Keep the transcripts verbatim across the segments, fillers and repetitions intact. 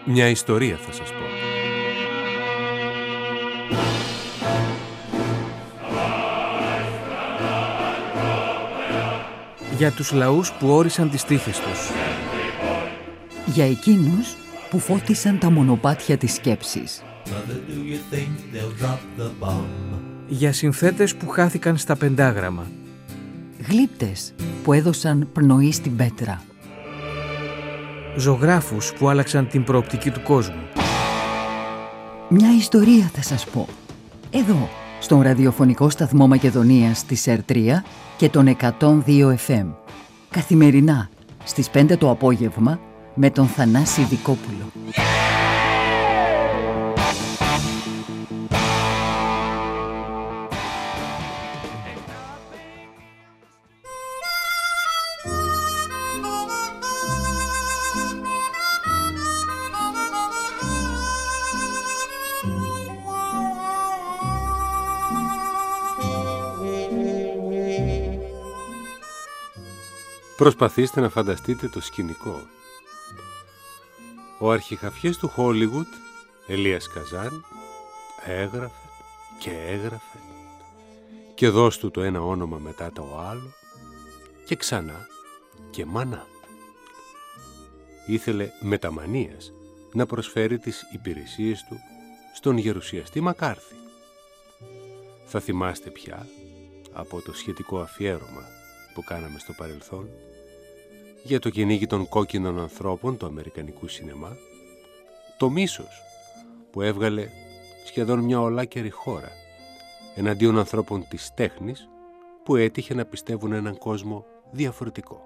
Μια ιστορία θα σας πω. Για τους λαούς που όρισαν τις τύχες τους. Για εκείνους που φώτισαν τα μονοπάτια της σκέψης. Για συνθέτες που χάθηκαν στα πεντάγραμμα. Γλύπτες που έδωσαν πνοή στην πέτρα. Ζωγράφους που άλλαξαν την προοπτική του κόσμου. Μια ιστορία θα σας πω. Εδώ, στον ραδιοφωνικό σταθμό Μακεδονίας της ΕΡ τρία και τον εκατόν δύο εφ εμ. Καθημερινά, στις πέντε το απόγευμα, με τον Θανάση Δικόπουλο. Προσπαθήστε να φανταστείτε το σκηνικό. Ο αρχιχαφιές του Χόλιγουτ, Ελίας Καζάν, έγραφε και έγραφε και δώσ' του το ένα όνομα μετά το άλλο και ξανά και μανά. Ήθελε μεταμανίας να προσφέρει τις υπηρεσίες του στον γερουσιαστή Μακάρθη. Θα θυμάστε πια από το σχετικό αφιέρωμα που κάναμε στο παρελθόν για το κυνήγι των κόκκινων ανθρώπων του αμερικανικού σινεμά, το μίσος που έβγαλε σχεδόν μια ολάκερη χώρα εναντίον ανθρώπων της τέχνης που έτυχε να πιστεύουν έναν κόσμο διαφορετικό.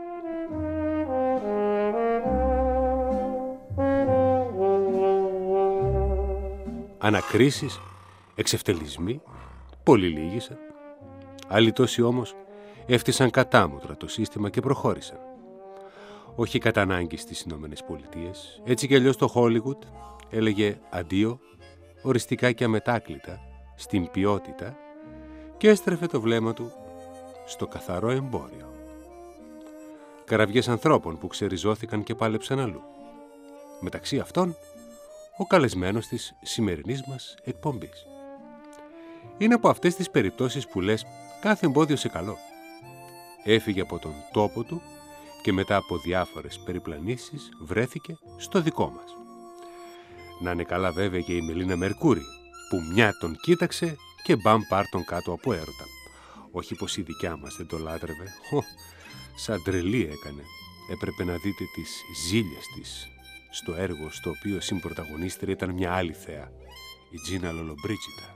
Ανακρίσεις, εξευτελισμοί, πολλοί λύγησαν. Άλλοι τόσοι όμως έφτισαν κατάμουτρα το σύστημα και προχώρησαν. Όχι κατά ανάγκη στις Ηνωμένες Πολιτείες, έτσι κι αλλιώς το Χόλιγουτ έλεγε αντίο, οριστικά και αμετάκλητα, στην ποιότητα και έστρεφε το βλέμμα του στο καθαρό εμπόριο. Καραβιές ανθρώπων που ξεριζώθηκαν και πάλεψαν αλλού. Μεταξύ αυτών, ο καλεσμένος της σημερινής μας εκπομπής. Είναι από αυτές τις περιπτώσεις που λες κάθε εμπόδιο σε καλό. Έφυγε από τον τόπο του και μετά από διάφορες περιπλανήσεις βρέθηκε στο δικό μας. Να είναι καλά βέβαια και η Μελίνα Μερκούρη, που μια τον κοίταξε και μπαμ πάρ τον κάτω από έρωτα. Όχι πως η δικιά μας δεν το λάτρευε, Χω, σαν τρελή έκανε. Έπρεπε να δείτε τις ζήλιες της στο έργο στο οποίο συμπρωταγωνίστρια ήταν μια άλλη θέα, η Τζίνα Λολομπρίτσιτα.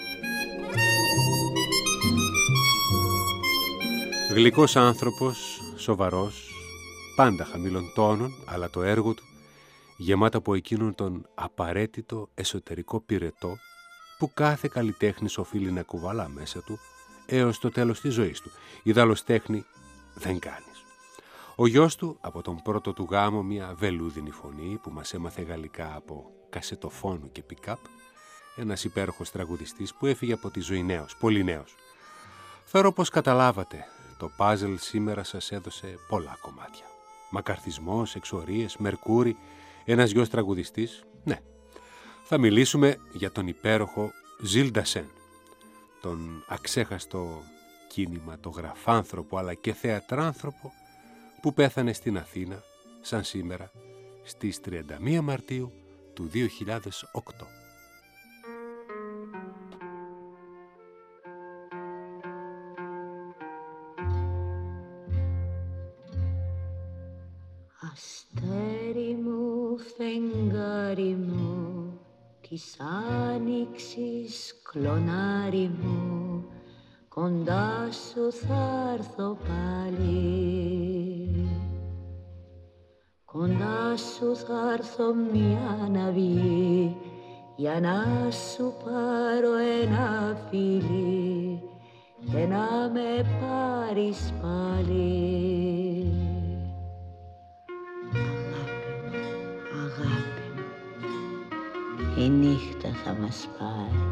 Γλυκός άνθρωπος, σοβαρός, πάντα χαμηλών τόνων, αλλά το έργο του γεμάτα από εκείνον τον απαραίτητο εσωτερικό πυρετό που κάθε καλλιτέχνης οφείλει να κουβαλά μέσα του έως το τέλος της ζωής του. Ιδάλλως τέχνη δεν κάνεις. Ο γιος του, από τον πρώτο του γάμο, μια βελούδινη φωνή που μας έμαθε γαλλικά από κασετοφόνο και πικάπ, ένας υπέροχος τραγουδιστής που έφυγε από τη ζωή νέος, πολύ νέος. Θεωρώ πως καταλάβατε, το πάζελ σήμερα σας έδωσε πολλά κομμάτια. Μακαρθισμός, εξορίες, Μερκούρη, ένας γιος τραγουδιστής, ναι. Θα μιλήσουμε για τον υπέροχο Ζιλ Ντασέν, τον αξέχαστο κινηματογραφάνθρωπο αλλά και θεατράνθρωπο που πέθανε στην Αθήνα σαν σήμερα στις τριάντα μία Μαρτίου του δύο χιλιάδες οκτώ. Αστέρι μου, φεγγάρι μου, της άνοιξης κλονάρι μου, κοντά σου θα έρθω πάλι. Κοντά σου θα έρθω μια ναυή, για να σου πάρω ένα φίλι και να με πάρεις πάλι. Η νύχτα θα μας πάρει.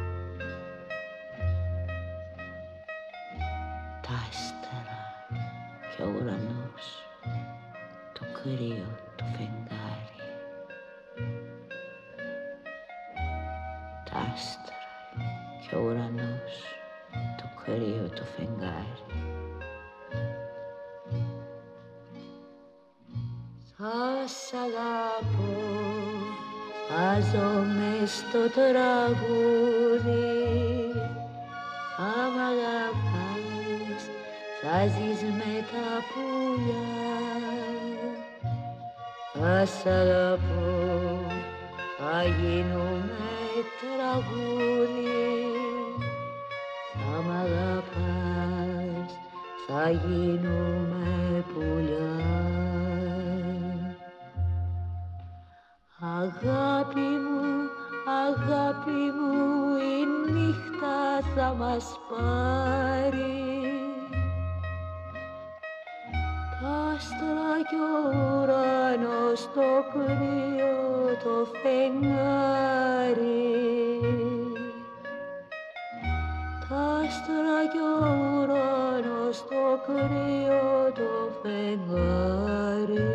Τα άστερα και ο ουρανός, το κρύο του φεγγάρι. κρύο το φεγγάρι. Θα σ' αγαπώ, θα ζω μες στο τραγούδι. Θα μ' αγαπάς, θα ζεις με τα πουλιά. Θα σ' αγαπώ, θα γίνουμε τραγούδι. Θα μ' αγαπάς, θα γίνουμε πουλιά. Αγάπη μου, αγάπη μου, η νύχτα θα μας πάρει. Τ' άστρα κι ο ουρανός, το κρύο το φεγγάρι. Τ' άστρα κι ο ουρανός, το κρύο το φεγγάρι.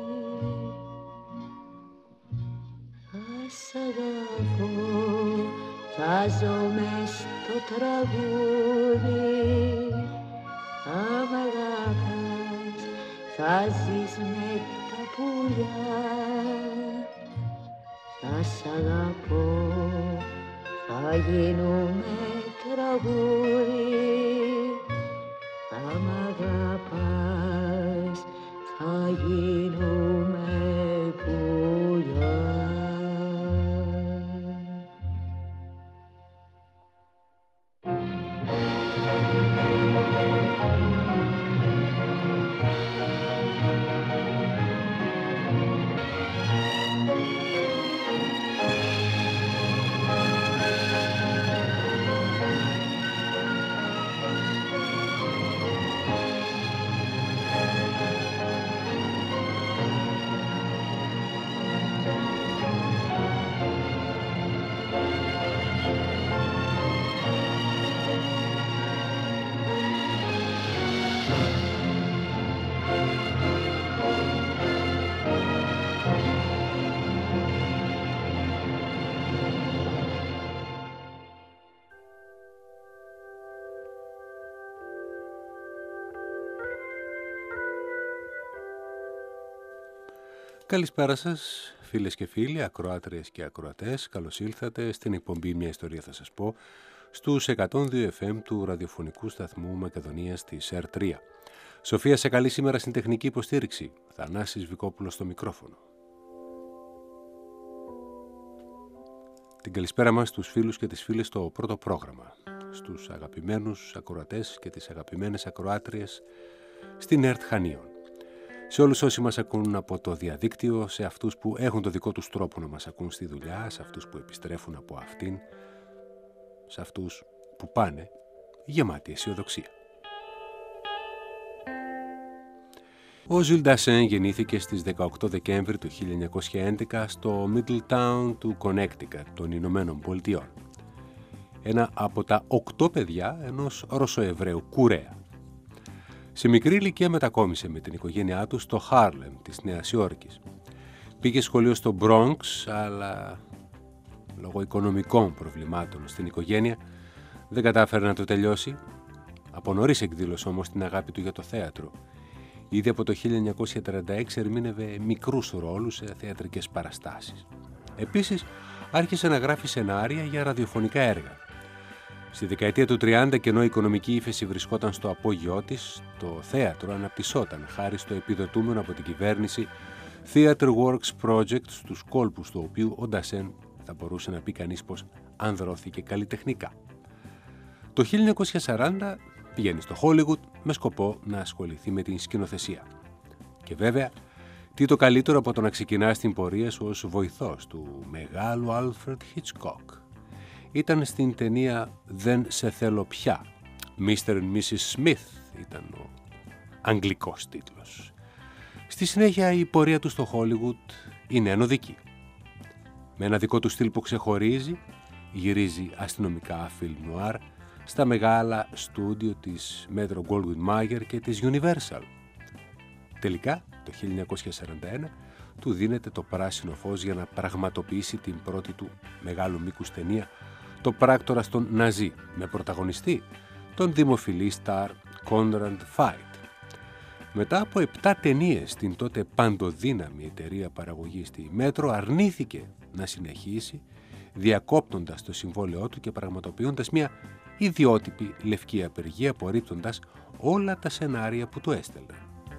Θα σ' αγαπώ, θα ζω μες στο τραγούδι. Θα μ' αγαπάς, θα ζεις με τα πουλιά. Θα σ' αγαπώ, θα γίνουμε τραγούδι. Θα μ' αγαπάς, θα γίνουμε πουλιά. Καλησπέρα σας, φίλες και φίλοι, ακροάτριες και ακροατές. Καλώς ήλθατε στην εκπομπή «Μια ιστορία θα σας πω» στους εκατόν δύο εφ εμ του ραδιοφωνικού σταθμού Μακεδονίας της ΕΡ τρία. Σοφία σε καλή σήμερα στην τεχνική υποστήριξη. Θανάσης Βικόπουλος στο μικρόφωνο. Την καλησπέρα μας στους φίλους και τις φίλες στο πρώτο πρόγραμμα, στους αγαπημένους ακροατές και τις αγαπημένες ακροάτριες στην ΕΡΤ Χανίων. Σε όλους όσοι μας ακούν από το διαδίκτυο, σε αυτούς που έχουν το δικό τους τρόπο να μας ακούν στη δουλειά, σε αυτούς που επιστρέφουν από αυτήν, σε αυτούς που πάνε γεμάτοι αισιοδοξία. Ο Ζιλ Ντασέν γεννήθηκε στις δεκαοκτώ Δεκέμβρη του χίλια εννιακόσια έντεκα στο Middletown του Connecticut των Ηνωμένων Πολιτειών. Ένα από τα οκτώ παιδιά ενός Ρωσοεβραίου κουρέα. Σε μικρή ηλικία μετακόμισε με την οικογένειά του στο Χάρλεμ της Νέας Υόρκης. Πήγε σχολείο στο Bronx, αλλά λόγω οικονομικών προβλημάτων στην οικογένεια δεν κατάφερε να το τελειώσει. Από νωρίς εκδήλωσε όμως την αγάπη του για το θέατρο. Ήδη από το χίλια εννιακόσια τριάντα έξι ερμήνευε μικρούς ρόλους σε θεατρικές παραστάσεις. Επίσης, άρχισε να γράφει σενάρια για ραδιοφωνικά έργα. Στη δεκαετία του τριάντα, και ενώ η οικονομική ύφεση βρισκόταν στο απόγειό της, το θέατρο αναπτυσσόταν χάρη στο επιδοτούμενο από την κυβέρνηση Theatre Works Project, στους κόλπους του οποίου ο Ντασέν θα μπορούσε να πει κανείς πως ανδρώθηκε καλλιτεχνικά. Το χίλια εννιακόσια σαράντα πηγαίνει στο Hollywood με σκοπό να ασχοληθεί με την σκηνοθεσία. Και βέβαια, τι το καλύτερο από το να ξεκινά την πορεία σου ως βοηθός του μεγάλου Alfred Hitchcock. Ήταν στην ταινία «Δεν σε θέλω πια». μίστερ and μίσις Smith ήταν ο αγγλικός τίτλος. Στη συνέχεια η πορεία του στο Hollywood είναι ενωδική. Με ένα δικό του στυλ που ξεχωρίζει, γυρίζει αστυνομικά film noir στα μεγάλα στούντιο της Metro-Goldwyn-Mayer και της Universal. Τελικά, το χίλια εννιακόσια σαράντα ένα, του δίνεται το πράσινο φως για να πραγματοποιήσει την πρώτη του μεγάλου μήκους ταινία, το πράκτορα στον Ναζί, με πρωταγωνιστή τον δημοφιλή στάρ Conrad Veidt. Μετά από επτά ταινίες, την τότε παντοδύναμη εταιρεία παραγωγής στη Μέτρο αρνήθηκε να συνεχίσει, διακόπτοντας το συμβόλαιό του και πραγματοποιώντας μια ιδιότυπη λευκή απεργία, απορρίπτοντας όλα τα σενάρια που του έστελναν.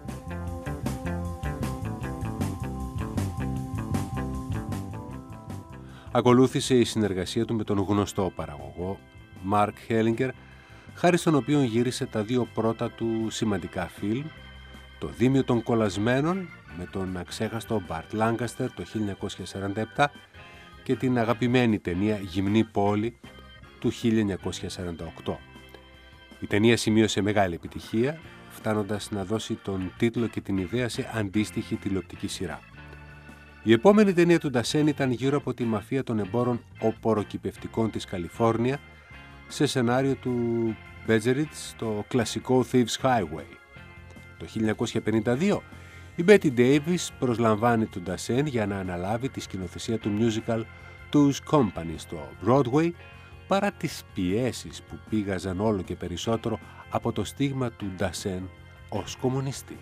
Ακολούθησε η συνεργασία του με τον γνωστό παραγωγό Mark Hellinger, χάρη στον οποίο γύρισε τα δύο πρώτα του σημαντικά φιλμ, το Δίμιο των Κολλασμένων με τον αξέχαστο Burt Lancaster το χίλια εννιακόσια σαράντα επτά και την αγαπημένη ταινία Γυμνή Πόλη του χίλια εννιακόσια σαράντα οκτώ. Η ταινία σημείωσε μεγάλη επιτυχία, φτάνοντας να δώσει τον τίτλο και την ιδέα σε αντίστοιχη τηλεοπτική σειρά. Η επόμενη ταινία του Ντασέν ήταν γύρω από τη μαφία των εμπόρων οπωροκυπευτικών της Καλιφόρνια, σε σενάριο του Μπέτζεριτς, το κλασικό Thieves Highway. Το χίλια εννιακόσια πενήντα δύο η Μπέτι Ντέιβις προσλαμβάνει τον Ντασέν για να αναλάβει τη σκηνοθεσία του musical Two's Company στο Broadway, παρά τις πιέσεις που πήγαζαν όλο και περισσότερο από το στίγμα του Ντασέν ως κομμουνιστή.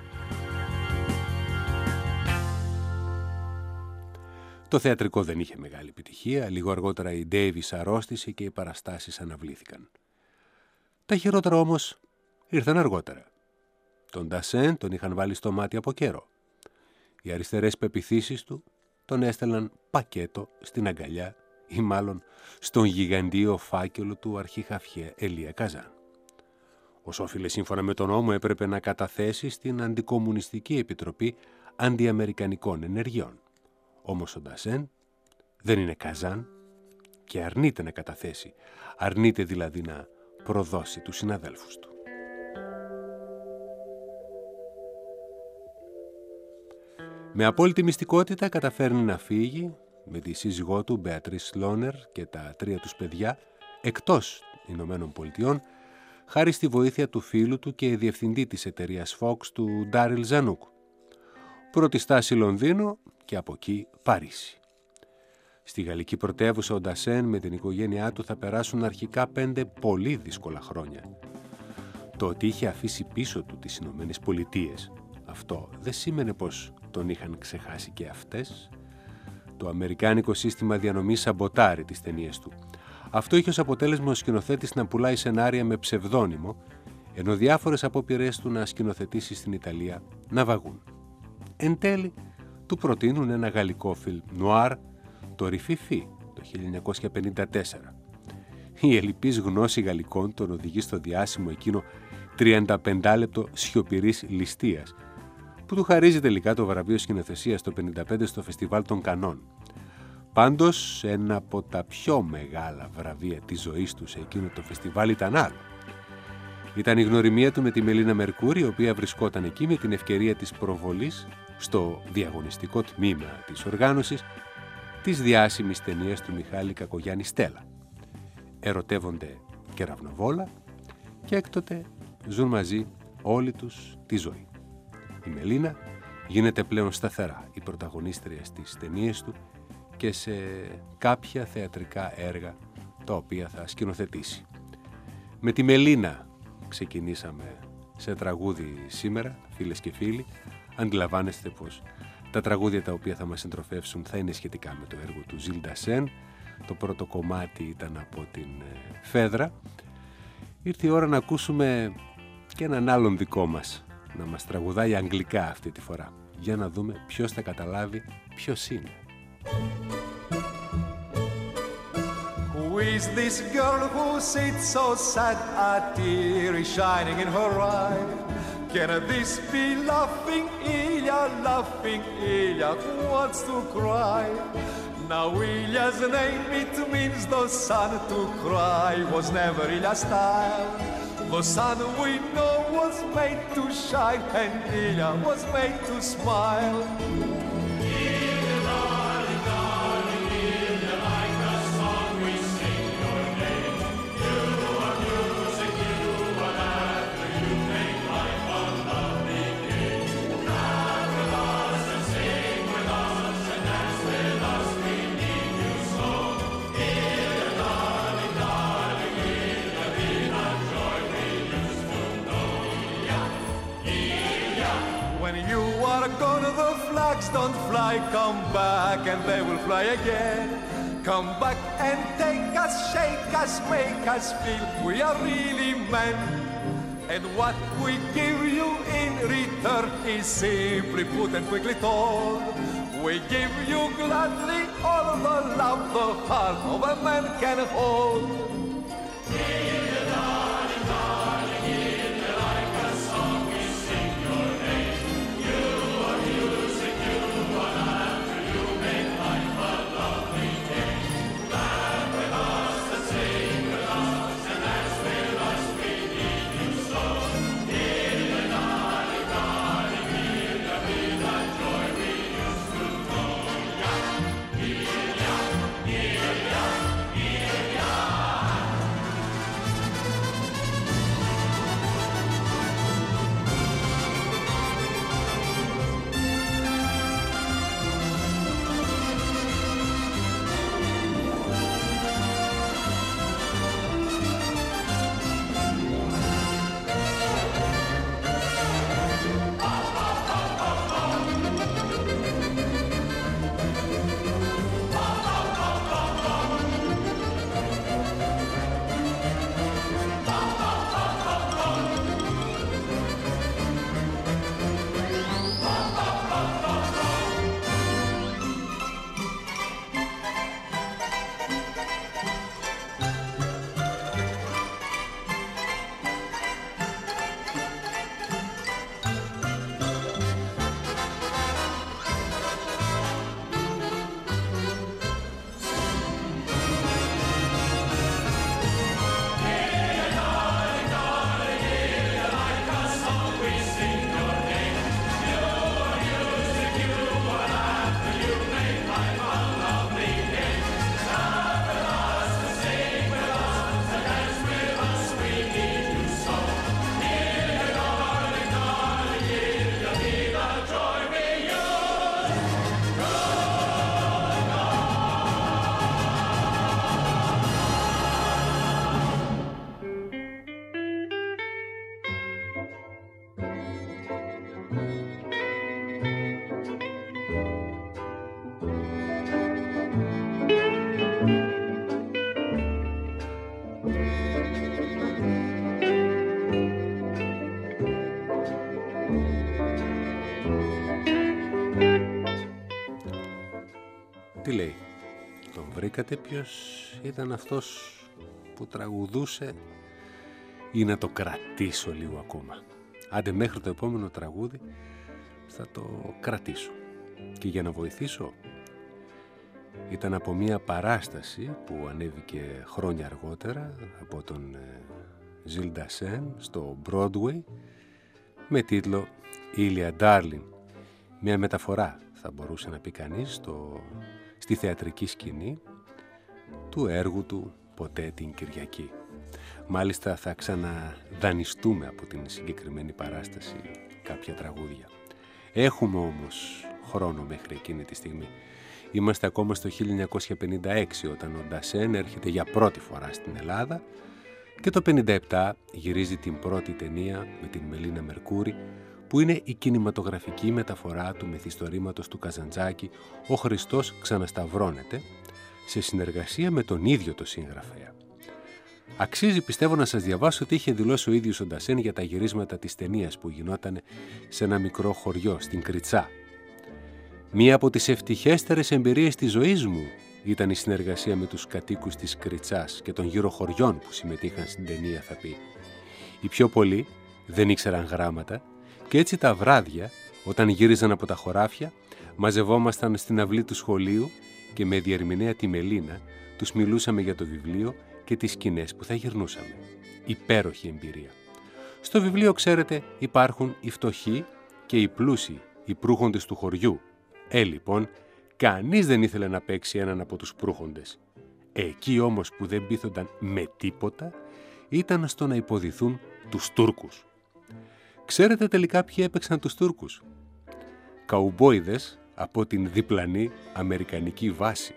Το θεατρικό δεν είχε μεγάλη επιτυχία, λίγο αργότερα η Ντέιβις αρρώστησε και οι παραστάσεις αναβλήθηκαν. Τα χειρότερα όμως ήρθαν αργότερα. Τον Ντασέν τον είχαν βάλει στο μάτι από καιρό. Οι αριστερές πεποιθήσεις του τον έστελναν πακέτο στην αγκαλιά ή μάλλον στον γιγαντίο φάκελο του αρχιχαφιέ Ελία Καζάν. Ως όφιλε σύμφωνα με τον νόμο έπρεπε να καταθέσει στην Αντικομμουνιστική Επιτροπή Αντιαμερικανικών Ενεργειών. Όμως ο Ντασέν δεν είναι Καζάν και αρνείται να καταθέσει, αρνείται δηλαδή να προδώσει τους συναδέλφους του. Με απόλυτη μυστικότητα καταφέρνει να φύγει με τη σύζυγό του Μπέατρις Λόνερ και τα τρία τους παιδιά εκτός Ηνωμένων Πολιτειών, χάρη στη βοήθεια του φίλου του και διευθυντή της εταιρείας Fox του Ντάριλ Ζανούκ. Πρώτη στάση Λονδίνο και από εκεί Παρίσι. Στη γαλλική πρωτεύουσα ο Ντασέν με την οικογένειά του θα περάσουν αρχικά πέντε πολύ δύσκολα χρόνια. Το ότι είχε αφήσει πίσω του τις Ηνωμένες Πολιτείες, αυτό δεν σήμαινε πως τον είχαν ξεχάσει και αυτές. Το αμερικάνικο σύστημα διανομής σαμποτάρει τις ταινίες του. Αυτό είχε ως αποτέλεσμα ο σκηνοθέτης να πουλάει σενάρια με ψευδόνυμο, ενώ διάφορες απόπειρες του να σκηνοθετήσει στην Ιταλία να βαγούν. Εν τέλει, του προτείνουν ένα γαλλικό φιλμ νουάρ, το Ριφιφί, το χίλια εννιακόσια πενήντα τέσσερα. Η ελλειπής γνώση γαλλικών τον οδηγεί στο διάσημο εκείνο τριανταπεντάλεπτο σιωπηρής ληστείας, που του χαρίζει τελικά το βραβείο σκηνοθεσίας το πενήντα πέντε στο Φεστιβάλ των Κανών. Πάντως, ένα από τα πιο μεγάλα βραβεία της ζωής του σε εκείνο το φεστιβάλ ήταν άλλο. Ήταν η γνωριμία του με τη Μελίνα Μερκούρη, η οποία βρισκόταν εκεί με την ευκαιρία της προβολής στο διαγωνιστικό τμήμα της οργάνωσης της διάσημης ταινίας του Μιχάλη Κακογιάννη Στέλλα. Ερωτεύονται κεραυνοβόλα και έκτοτε ζουν μαζί όλοι τους τη ζωή. Η Μελίνα γίνεται πλέον σταθερά η πρωταγωνίστρια στις ταινίες του και σε κάποια θεατρικά έργα τα οποία θα σκηνοθετήσει. Με τη Μελίνα ξεκινήσαμε σε τραγούδι σήμερα, φίλες και φίλοι. Αντιλαμβάνεστε πως τα τραγούδια τα οποία θα μας συντροφεύσουν θα είναι σχετικά με το έργο του Ζιλ Ντασέν. Το πρώτο κομμάτι ήταν από την Φέδρα. Ήρθε η ώρα να ακούσουμε και έναν άλλον δικό μας να μας τραγουδάει αγγλικά αυτή τη φορά. Για να δούμε ποιος θα καταλάβει ποιος είναι. Who is this girl who sits so sad, a tear is shining in her eye? Can this be laughing Ilya, laughing Ilya who wants to cry? Now Ilya's name, it means the sun. To cry was never Ilya's style. The sun we know was made to shine, and Ilya was made to smile. Ilya, darling, darling, Ilya, like the song we sing your name. You are music, you are laughter, you make life a lovely game. Laugh with us and sing with us and dance with us, we need you so. Ilya, darling, darling, Ilya, be the joy. When you are gone, the flags don't fly. Come back and they will fly again. Come back and take us, shake us, make us feel we are really men. And what we give you in return is simply put and quickly told. We give you gladly all the love the heart of a man can hold. Hear you, darling, darling, hear you like a song, we sing your name. You are music, you are laughter, you make life a lovely game. Laugh with us and sing with us, and dance with us, we need you so. Hear you, darling, darling, hear you, be the joy we used to know. Hear ya, hear ya, hear ya. Τι λέει, τον βρήκατε ποιος ήταν αυτός που τραγουδούσε ή να το κρατήσω λίγο ακόμα? Άντε μέχρι το επόμενο τραγούδι θα το κρατήσω. Και για να βοηθήσω ήταν από μια παράσταση που ανέβηκε χρόνια αργότερα από τον Gilles Dassin στο Broadway με τίτλο Ήλια Darling. Μια μεταφορά θα μπορούσε να πει κανείς στο, στη θεατρική σκηνή του έργου του Ποτέ την Κυριακή. Μάλιστα θα ξαναδανιστούμε από την συγκεκριμένη παράσταση κάποια τραγούδια. Έχουμε όμως χρόνο μέχρι εκείνη τη στιγμή. Είμαστε ακόμα στο χίλια εννιακόσια πενήντα έξι όταν ο Ντασέν έρχεται για πρώτη φορά στην Ελλάδα και το πενήντα επτά γυρίζει την πρώτη ταινία με την Μελίνα Μερκούρη που είναι η κινηματογραφική μεταφορά του μυθιστορήματος του Καζαντζάκη «Ο Χριστός ξανασταυρώνεται» σε συνεργασία με τον ίδιο το συγγραφέα. Αξίζει πιστεύω να σας διαβάσω ότι είχε δηλώσει ο ίδιος ο Ντασέν για τα γυρίσματα της ταινίας που γινόταν σε ένα μικρό χωριό στην Κριτσά. «Μία από τις ευτυχέστερες εμπειρίες της ζωής μου ήταν η συνεργασία με τους κατοίκους της Κριτσάς και των γύρω χωριών που συμμετείχαν στην ταινία», θα πει. Οι πιο πολλοί δεν ήξεραν γράμματα και έτσι τα βράδια, όταν γύριζαν από τα χωράφια, μαζευόμασταν στην αυλή του σχολείου και με διερμηνέα τη Μελίνα τους μιλούσαμε για το βιβλίο και τις σκηνές που θα γυρνούσαμε. Υπέροχη εμπειρία. Στο βιβλίο, ξέρετε, υπάρχουν οι φτωχοί και οι πλούσιοι, οι προύχοντες του χωριού. Ε, λοιπόν, κανείς δεν ήθελε να παίξει έναν από τους προύχοντες. Εκεί όμως που δεν πείθονταν με τίποτα, ήταν στο να υποδηθούν τους Τούρκους. Ξέρετε τελικά ποιοι έπαιξαν τους Τούρκους? Καουμπόιδες από την διπλανή αμερικανική βάση.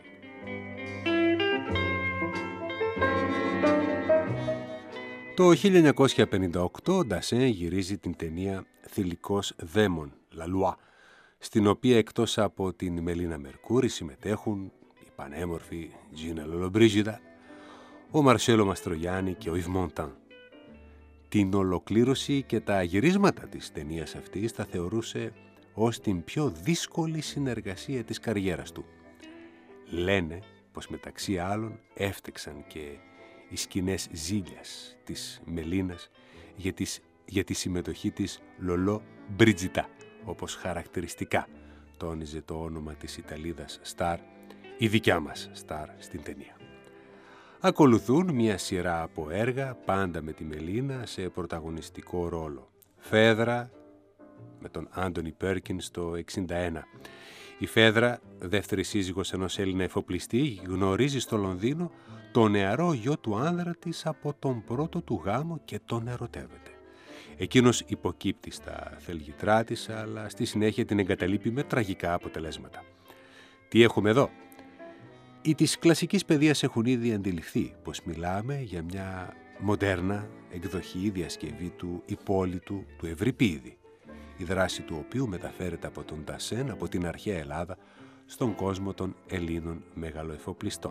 Το χίλια εννιακόσια πενήντα οκτώ ο Ντασέν γυρίζει την ταινία «Θηλυκός δαίμον», Λαλουά, στην οποία εκτός από την Μελίνα Μερκούρη συμμετέχουν η πανέμορφη Τζίνα Λολομπρίζιδα, ο Μαρσέλο Μαστρογιάννη και ο Ιβ Μοντάν. Την ολοκλήρωση και τα γυρίσματα της ταινίας αυτής τα θεωρούσε ως την πιο δύσκολη συνεργασία της καριέρας του. Λένε πως μεταξύ άλλων έφτεξαν και οι σκηνές ζήλιας της Μελίνας για, τις, για τη συμμετοχή της Λολό Μπριτζιτά, όπως χαρακτηριστικά τόνιζε το όνομα της Ιταλίδας Σταρ, η δικιά μας Σταρ στην ταινία. Ακολουθούν μια σειρά από έργα, πάντα με τη Μελίνα σε πρωταγωνιστικό ρόλο. Φέδρα με τον Άντονι Πέρκινς το εξήντα ένα. Η Φέδρα, δεύτερη σύζυγος ενός Έλληνα εφοπλιστή, γνωρίζει στο Λονδίνο το νεαρό γιο του άνδρα της από τον πρώτο του γάμο και τον ερωτεύεται. Εκείνος υποκύπτει στα θελγητρά της, αλλά στη συνέχεια την εγκαταλείπει με τραγικά αποτελέσματα. Τι έχουμε εδώ? Οι της κλασικής παιδείας έχουν ήδη αντιληφθεί πως μιλάμε για μια μοντέρνα εκδοχή διασκευή του Υπόλοιτου του Ευρυπίδη, η δράση του οποίου μεταφέρεται από τον Ντασέν από την αρχαία Ελλάδα στον κόσμο των Ελλήνων μεγαλοεφοπλιστών.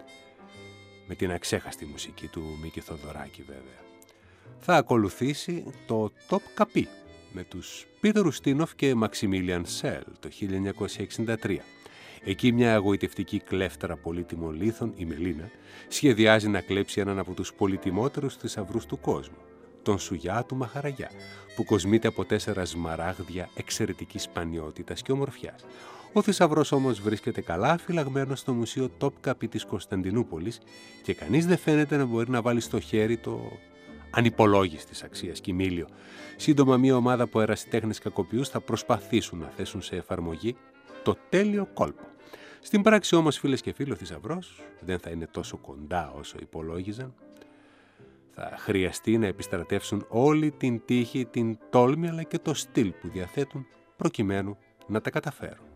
Με την αξέχαστη μουσική του Μίκη Θοδωράκη βέβαια. Θα ακολουθήσει το Top Καπί με τους Πίτερ Ουστίνοφ και Μαξιμίλιαν Σέλ το χίλια εννιακόσια εξήντα τρία. Εκεί μια εγωιτευτική κλέφτρα πολύτιμων λίθων, η Μελίνα, σχεδιάζει να κλέψει έναν από τους πολυτιμότερους θησαυρούς του κόσμου, τον Σουγιά του Μαχαραγιά, που κοσμείται από τέσσερα σμαράγδια εξαιρετικής σπανιότητας και ομορφιάς. Ο θησαυρός όμως βρίσκεται καλά φυλαγμένος στο Μουσείο Τόπκαπι της Κωνσταντινούπολης και κανείς δεν φαίνεται να μπορεί να βάλει στο χέρι το ανυπολόγιστης αξίας κυμήλιο. Σύντομα μια ομάδα από ερασιτέχνες κακοποιούς θα προσπαθήσουν να θέσουν σε εφαρμογή το τέλειο κόλπο. Στην πράξη όμως, φίλες και φίλοι, ο θησαυρός δεν θα είναι τόσο κοντά όσο υπολόγιζαν. Θα χρειαστεί να επιστρατεύσουν όλη την τύχη, την τόλμη αλλά και το στυλ που διαθέτουν προκειμένου να τα καταφέρουν.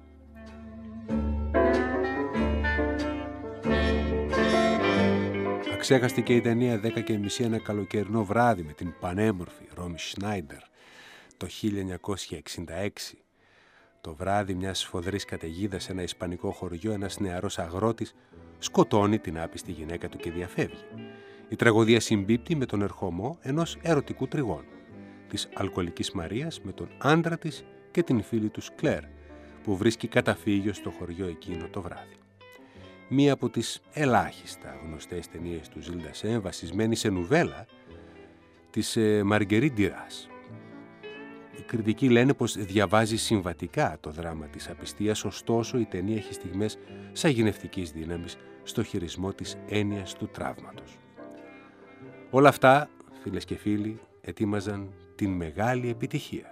Αξέχαστη και η ταινία δέκα και μισή ένα καλοκαιρινό βράδυ με την πανέμορφη Ρόμι Σνάιντερ το χίλια εννιακόσια εξήντα έξι. Το βράδυ μιας σφοδρής καταιγίδας σε ένα ισπανικό χωριό, ένας νεαρός αγρότης σκοτώνει την άπιστη γυναίκα του και διαφεύγει. Η τραγωδία συμπίπτει με τον ερχομό ενός ερωτικού τριγώνου, της αλκοολικής Μαρίας με τον άντρα της και την φίλη του Κλέρ, που βρίσκει καταφύγιο στο χωριό εκείνο το βράδυ. Μία από τις ελάχιστα γνωστές ταινίες του Ζιλ Ντασέν, βασισμένη σε νουβέλα της Μαργκερίτ Ντιράς. Οι κριτικοί λένε πως διαβάζει συμβατικά το δράμα της απιστίας, ωστόσο η ταινία έχει στιγμές σαγηνευτικής δύναμης στο χειρισμό της έννοιας του τραύματος. Όλα αυτά, φίλες και φίλοι, ετοίμαζαν την μεγάλη επιτυχία.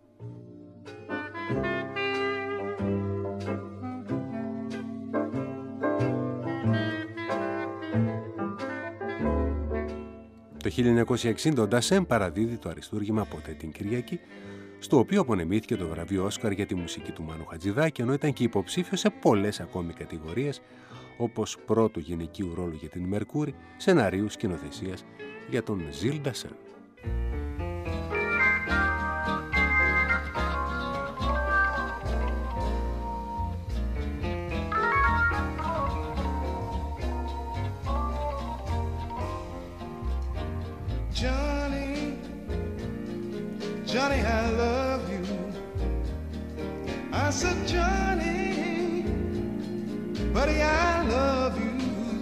Το χίλια εννιακόσια εξήντα ο Ντασέν παραδίδει το αριστούργημα «Ποτέ την Κυριακή», στο οποίο απονεμήθηκε το βραβείο Όσκαρ για τη μουσική του Μάνου Χατζηδάκη, ενώ ήταν και υποψήφιο σε πολλές ακόμη κατηγορίες, όπως πρώτο γυναικείου ρόλου για την Μερκούρη, σεναρίου σκηνοθεσίας για τον Ζιλ Ντασέν. Johnny, I love you. I said, Johnny, buddy, I love you.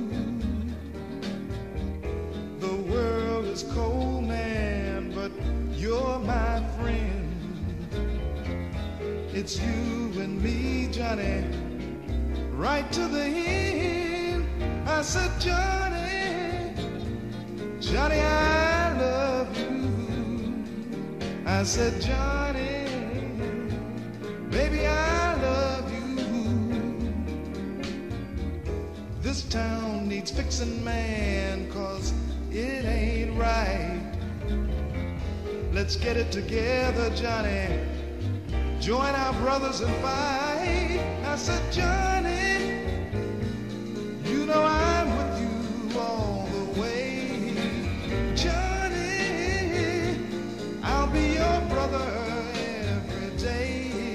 The world is cold, man, but you're my friend. It's you and me, Johnny, right to the end. I said, Johnny, Johnny, I love you. I said, Johnny, baby, I love you. This town needs fixing, man, 'cause it ain't right. Let's get it together, Johnny. Join our brothers and fight. I said, Johnny, you know I'm with you all the way. Johnny, I'll be your brother every day.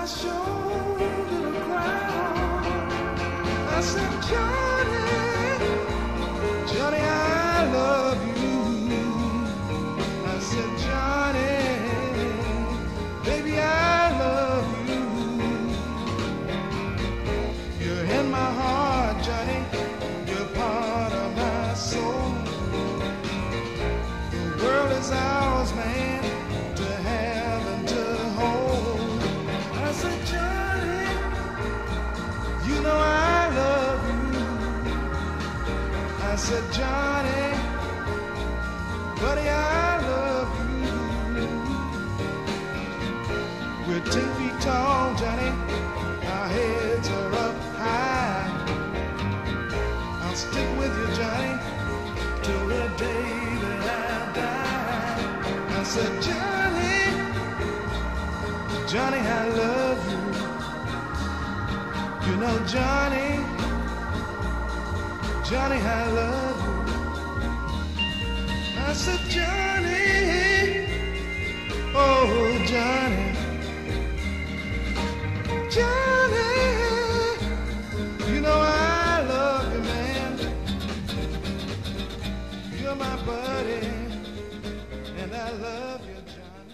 my shoulder to cry. I said, Johnny, Johnny, I love you. I said, Johnny, baby, I love you. You're in my heart, Johnny. You're part of my soul. The world is ours, man, to have and to hold. I said, Johnny, you know I love you. I said, Johnny, buddy, I love you. We're ten feet tall, Johnny. Our heads are up high. I'll stick with you, Johnny, till the day that I die. I said, Johnny, Johnny, I love you. You know, Johnny, Johnny, I love you. I said, Johnny, oh, Johnny, Johnny, you know I love you, man. You're my buddy, and I love you, Johnny.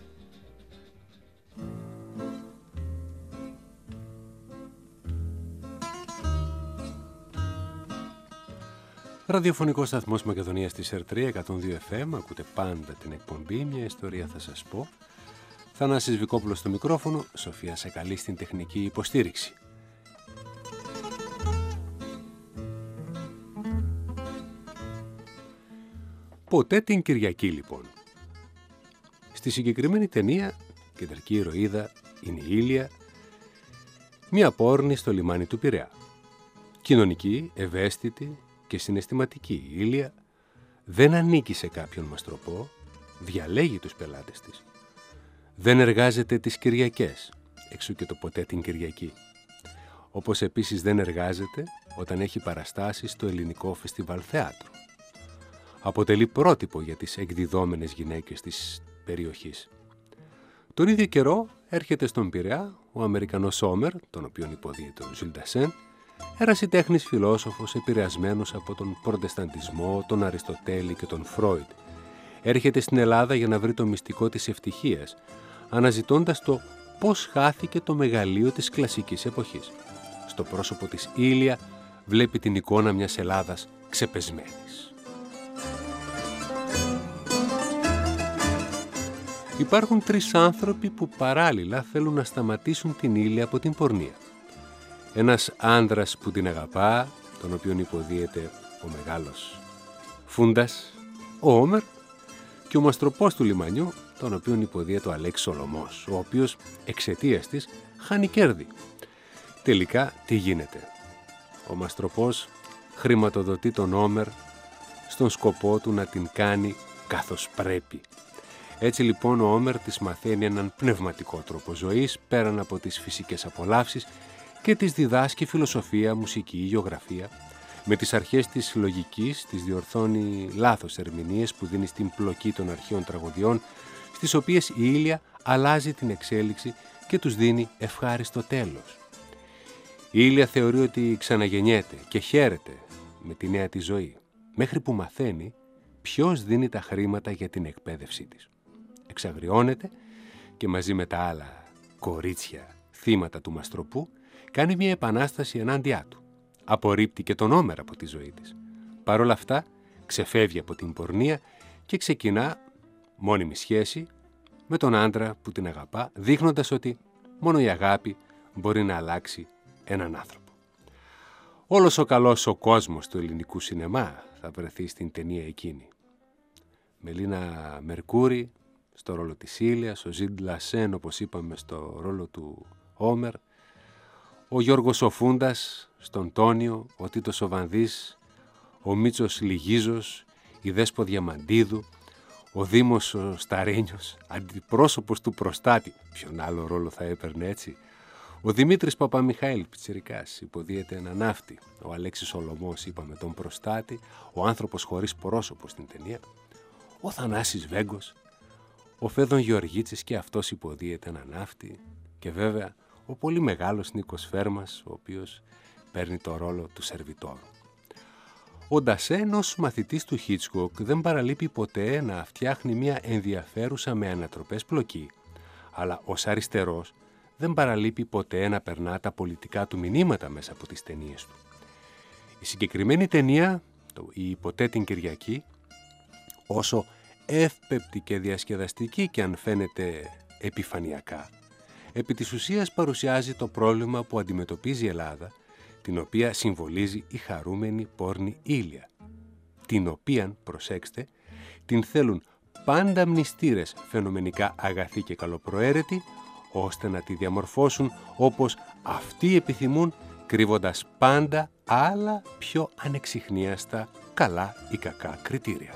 Ραδιοφωνικός σταθμός Μακεδονίας της ΕΡ τρία εκατόν δύο εφ εμ. Ακούτε πάντα την εκπομπή «Μια ιστορία θα σας πω». Θανάσης Βικόπουλος στο μικρόφωνο, Σοφία Σακαλή στην τεχνική υποστήριξη. Ποτέ την Κυριακή, λοιπόν. Στη συγκεκριμένη ταινία, κεντρική ηρωίδα είναι η Ήλια, μια πόρνη στο λιμάνι του Πειραιά. Κοινωνική, ευαίσθητη και συναισθηματική η Ήλια δεν ανήκει σε κάποιον μαστροπό, διαλέγει τους πελάτες της. Δεν εργάζεται τις Κυριακές, εξού και το ποτέ την Κυριακή. Όπως επίσης δεν εργάζεται όταν έχει παραστάσεις στο Ελληνικό Φεστιβάλ Θεάτρου. Αποτελεί πρότυπο για τις εκδιδόμενες γυναίκες της περιοχής. Τον ίδιο καιρό έρχεται στον Πειραιά ο Αμερικανός Όμερ, τον οποίον υποδίεται ο Ζιλ Ντασέν, ερασιτέχνης φιλόσοφος επηρεασμένος από τον Προτεσταντισμό, τον Αριστοτέλη και τον Φρόιντ. Έρχεται στην Ελλάδα για να βρει το μυστικό της ευτυχίας, αναζητώντας το πώς χάθηκε το μεγαλείο της κλασικής εποχής. Στο πρόσωπο της Ήλια βλέπει την εικόνα μιας Ελλάδας ξεπεσμένης. Υπάρχουν τρεις άνθρωποι που παράλληλα θέλουν να σταματήσουν την Ήλια από την πορνεία. Ένας άνδρας που την αγαπά, τον οποίον υποδίεται ο μεγάλος Φούντας, ο Όμερ, και ο μαστροπός του λιμανιού, τον οποίον υποδίεται ο Αλέξης Σολωμός, ο οποίος εξαιτίας της χάνει κέρδη. Τελικά τι γίνεται? Ο μαστροπός χρηματοδοτεί τον Όμερ στον σκοπό του να την κάνει καθώς πρέπει. Έτσι λοιπόν ο Όμερ της μαθαίνει έναν πνευματικό τρόπο ζωής πέραν από τις φυσικές απολαύσεις και της διδάσκει φιλοσοφία, μουσική, γεωγραφία. Με τις αρχές της λογικής της διορθώνει λάθος ερμηνείες που δίνει στην πλοκή των αρχαίων τραγωδιών, στις οποίες η Ήλια αλλάζει την εξέλιξη και τους δίνει ευχάριστο τέλος. Η Ήλια θεωρεί ότι ξαναγεννιέται και χαίρεται με τη νέα της ζωή, μέχρι που μαθαίνει ποιος δίνει τα χρήματα για την εκπαίδευσή της. Εξαγριώνεται και μαζί με τα άλλα κορίτσια θύματα του μαστροπού κάνει μια επανάσταση ενάντια του. Απορρίπτει και τον Όμερ από τη ζωή της. Παρ' όλα αυτά ξεφεύγει από την πορνεία και ξεκινά μόνιμη σχέση με τον άντρα που την αγαπά, δείχνοντας ότι μόνο η αγάπη μπορεί να αλλάξει έναν άνθρωπο. Όλος ο καλός ο κόσμος του ελληνικού σινεμά θα βρεθεί στην ταινία εκείνη. Μελίνα Μερκούρη στο ρόλο της Ήλιας, ο Ζιλ Ντασέν, όπως είπαμε, στο ρόλο του Όμερ, ο Γιώργος ο Φούντας στον Τόνιο, ο Τίτος ο Βανδής, ο Μίτσος Λιγίζος, η Δέσπο Διαμαντίδου, ο Δήμος ο Σταρένιος, αντιπρόσωπος του Προστάτη, ποιον άλλο ρόλο θα έπαιρνε έτσι, ο Δημήτρης Παπαμιχαήλ Πιτσιρικάς, υποδίεται ένα ναύτη, ο Αλέξης Σολωμός, είπαμε, τον Προστάτη, ο άνθρωπος χωρίς πρόσωπο στην ταινία, ο Θανάσης Βέγκος, ο Φέδων Γεωργίτσης, και αυτός υποδίεται ένα ναύτη, Και βέβαια ο πολύ μεγάλος Νίκος Φέρμας, ο οποίος παίρνει το ρόλο του σερβιτόρου. Ο Ντασέν ως μαθητής του Χίτσκοκ δεν παραλείπει ποτέ να φτιάχνει μια ενδιαφέρουσα με ανατροπές πλοκή, αλλά ως αριστερός δεν παραλείπει ποτέ να περνά τα πολιτικά του μηνύματα μέσα από τις ταινίες του. Η συγκεκριμένη ταινία, το «Η ποτέ την Κυριακή», όσο εύπεπτη και διασκεδαστική και αν φαίνεται επιφανειακά, επί της ουσίας παρουσιάζει το πρόβλημα που αντιμετωπίζει η Ελλάδα, την οποία συμβολίζει η χαρούμενη πόρνη Ήλια, την οποίαν, προσέξτε, την θέλουν πάντα μνηστήρες φαινομενικά αγαθοί και καλοπροαίρετοι, ώστε να τη διαμορφώσουν όπως αυτοί επιθυμούν, κρύβοντας πάντα άλλα πιο ανεξιχνίαστα καλά ή κακά κριτήρια.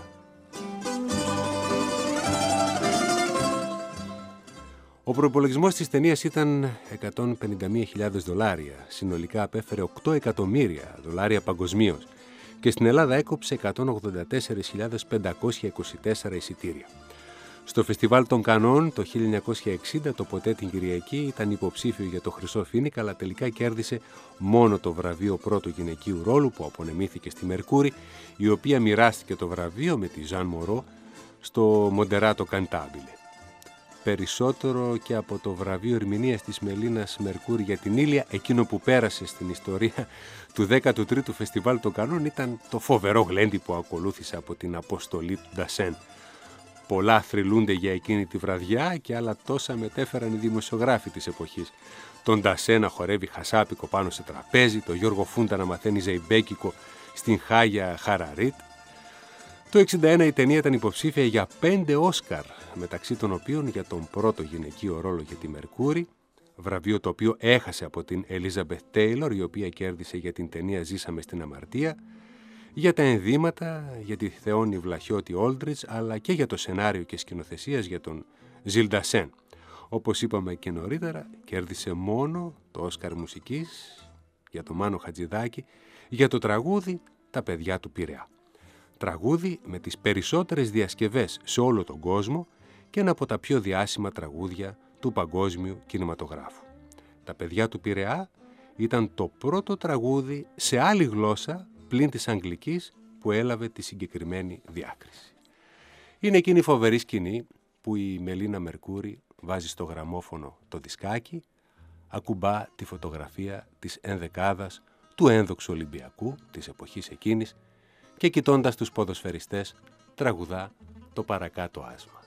Ο προϋπολογισμός της ταινίας ήταν εκατόν πενήντα μία χιλιάδες δολάρια, συνολικά απέφερε οκτώ εκατομμύρια δολάρια παγκοσμίως και στην Ελλάδα έκοψε εκατόν ογδόντα τέσσερις χιλιάδες πεντακόσια είκοσι τέσσερα εισιτήρια. Στο Φεστιβάλ των Κανών το χίλια εννιακόσια εξήντα το «Ποτέ την Κυριακή» ήταν υποψήφιο για το Χρυσό Φοίνικα, αλλά τελικά κέρδισε μόνο το βραβείο πρώτου γυναικείου ρόλου που απονεμήθηκε στη Μερκούρη, η οποία μοιράστηκε το βραβείο με τη Ζαν Μορό στο Μοντεράτο Καντάμπιλε. Περισσότερο και από το βραβείο ερμηνείας της Μελίνας Μερκούρη για την Ήλια, εκείνο που πέρασε στην ιστορία του δέκατου τρίτου Φεστιβάλ των Κανών ήταν το φοβερό γλέντι που ακολούθησε από την αποστολή του Ντασέν. Πολλά θρυλούνται για εκείνη τη βραδιά και άλλα τόσα μετέφεραν οι δημοσιογράφοι της εποχής. Τον Ντασέν να χορεύει χασάπικο πάνω σε τραπέζι, τον Γιώργο Φούντα να μαθαίνει ζεϊμπέκικο στην Χάγια Χαραρίτ. Το εξήντα ένα η ταινία ήταν υποψήφια για πέντε Όσκαρ, μεταξύ των οποίων για τον πρώτο γυναικείο ρόλο για τη Μερκούρη, βραβείο το οποίο έχασε από την Ελίζαμπεθ Τέιλορ, η οποία κέρδισε για την ταινία «Ζήσαμε στην αμαρτία», για τα ενδύματα, για τη Θεόνη Βλαχιώτη Όλτριτς, αλλά και για το σενάριο και σκηνοθεσίας για τον Ζιλ Ντασέν. Όπως είπαμε και νωρίτερα, κέρδισε μόνο το Όσκαρ μουσικής για τον Μάνο Χατζηδάκη, για το τραγούδι «Τα παιδιά του Πειραιά». Τραγούδι με τις περισσότερες διασκευές σε όλο τον κόσμο και ένα από τα πιο διάσημα τραγούδια του παγκόσμιου κινηματογράφου. «Τα παιδιά του Πειραιά» ήταν το πρώτο τραγούδι σε άλλη γλώσσα πλην της αγγλικής που έλαβε τη συγκεκριμένη διάκριση. Είναι εκείνη η φοβερή σκηνή που η Μελίνα Μερκούρη βάζει στο γραμμόφωνο το δισκάκι, ακουμπά τη φωτογραφία της ενδεκάδας του ένδοξου Ολυμπιακού της εποχής εκείνης και κοιτώντας τους ποδοσφαιριστές τραγουδά το παρακάτω άσμα.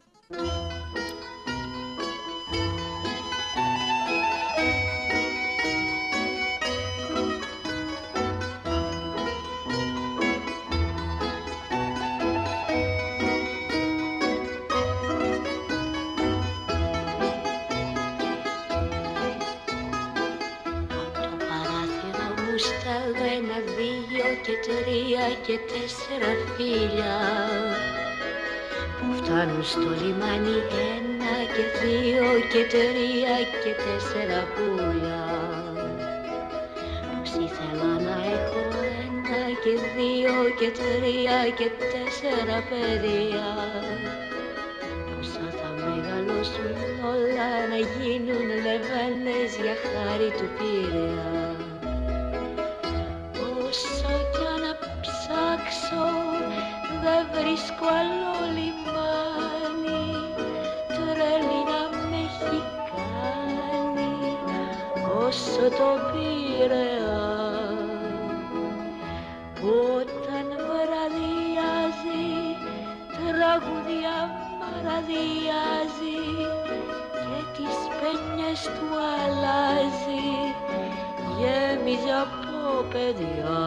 Και τρία και τέσσερα φίλια που φτάνουν στο λιμάνι, ένα και δύο και τρία και τέσσερα πουλιά. Πως ήθελα να έχω ένα και δύο και τρία και τέσσερα παιδιά. Πόσα θα μεγαλώσουν όλα να γίνουν λεβένες για χάρη του Πειραιά. Δεν βρίσκω άλλο λιμάνι, τρέλη να με έχει κάνει όσο το Πειραιά. Που όταν βραδιάζει, τραγουδιά μαραδιάζει και τις πένιες του αλλάζει, γέμιζε από παιδιά.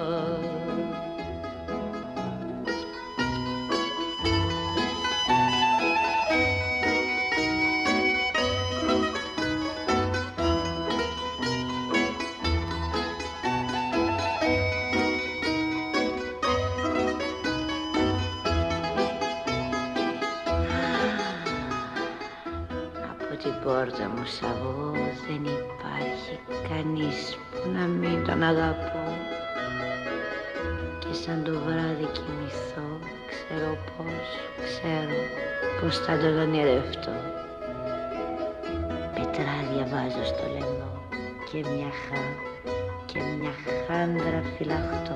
Πόρτα μου σαβώ δεν υπάρχει κανείς που να μην τον αγαπώ. Και σαν το βράδυ κοιμηθώ, ξέρω πως, ξέρω πως θα τον ονειρευτώ. Με τετράδια βάζω στο λαιμό και μια χά και μια χάντρα φυλαχτώ,